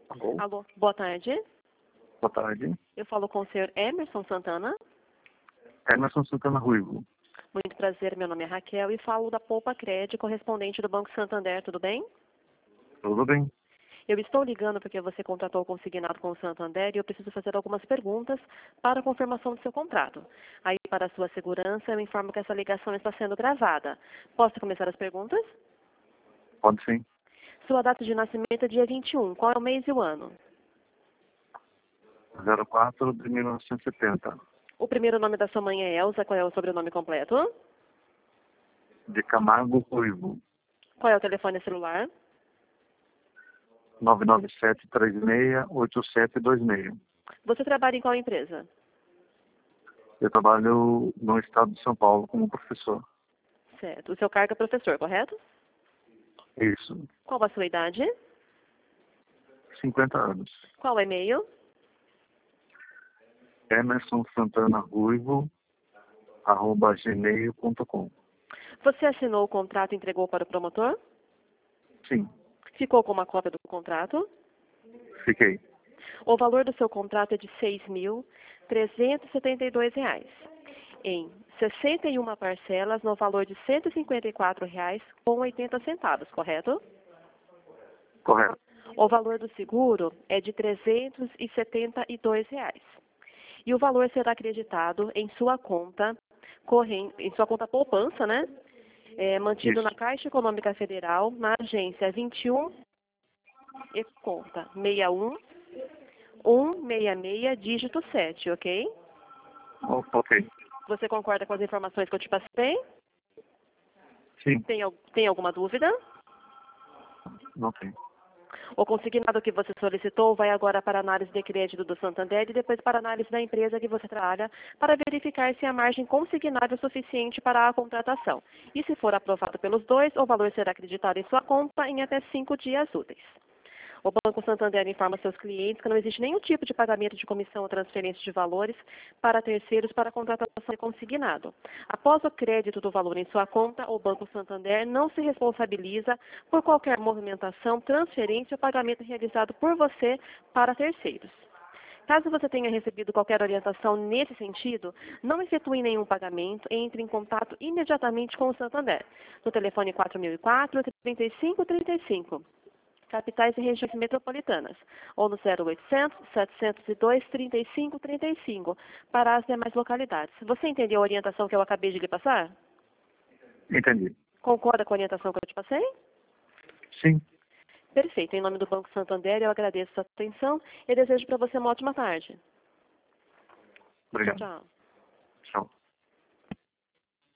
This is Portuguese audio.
Alô? Alô, boa tarde. Boa tarde. Eu falo com o senhor Emerson Santana. Emerson Santana Ruivo. Muito prazer, meu nome é Raquel e falo da Poupa Crédito, correspondente do Banco Santander, tudo bem? Tudo bem? Eu estou ligando porque você contratou consignado com o Santander e eu preciso fazer algumas perguntas para a confirmação do seu contrato. Aí, para a sua segurança, eu informo que essa ligação está sendo gravada. Posso começar as perguntas? Pode sim. Sua data de nascimento é dia 21. Qual é o mês e o ano? 04 de 1970. O primeiro nome da sua mãe é Elza. Qual é o sobrenome completo? De Camargo Ruivo. Qual é o telefone celular? 997368726. Você trabalha em qual empresa? Eu trabalho no estado de São Paulo como professor. Certo. O seu cargo é professor, correto? Isso. Qual a sua idade? 50 anos. Qual o e-mail? Emerson Santana Ruivo, @gmail.com. Você assinou o contrato e entregou para o promotor? Sim, Ficou com uma cópia do contrato? fiquei. O valor do seu contrato é de R$ 6.372, em 61 parcelas no valor de R$ 154,80, correto? Correto. O valor do seguro é de R$ 372. E o valor será acreditado em sua conta corrente, em sua conta poupança, né? Mantido Isso. na Caixa Econômica Federal, na agência 21 e conta 61 166 dígito 7, ok? Ok. Você concorda com as informações que eu te passei? Sim, Tem alguma dúvida? não tem. O consignado que você solicitou vai agora para a análise de crédito do Santander e depois para a análise da empresa que você trabalha para verificar se a margem consignável é suficiente para a contratação. E se for aprovado pelos dois, o valor será acreditado em sua conta em até 5 dias úteis. O Banco Santander informa seus clientes que não existe nenhum tipo de pagamento de comissão ou transferência de valores para terceiros para a contratação de consignado. Após o crédito do valor em sua conta, o Banco Santander não se responsabiliza por qualquer movimentação, transferência ou pagamento realizado por você para terceiros. Caso você tenha recebido qualquer orientação nesse sentido, não efetue nenhum pagamento e entre em contato imediatamente com o Santander, no telefone 4004-3535. Capitais e regiões metropolitanas, ou no 0800 702 3535, para as demais localidades. Você entendeu a orientação que eu acabei de lhe passar? Entendi. Concorda com a orientação que eu te passei? Sim. Perfeito. Em nome do Banco Santander, eu agradeço a sua atenção e desejo para você uma ótima tarde. Obrigado. Tchau. Tchau.